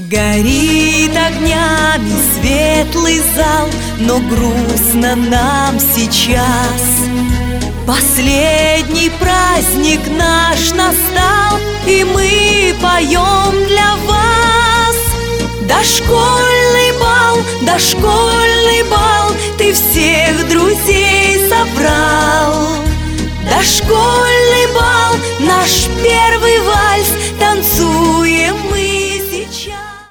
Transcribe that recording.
Горит огнями светлый зал, но грустно нам сейчас. Последний праздник наш настал, и мы поем для вас. Дошкольный бал, ты всех друзей собрал. Дошкольный бал, наш первый вальс, танцуй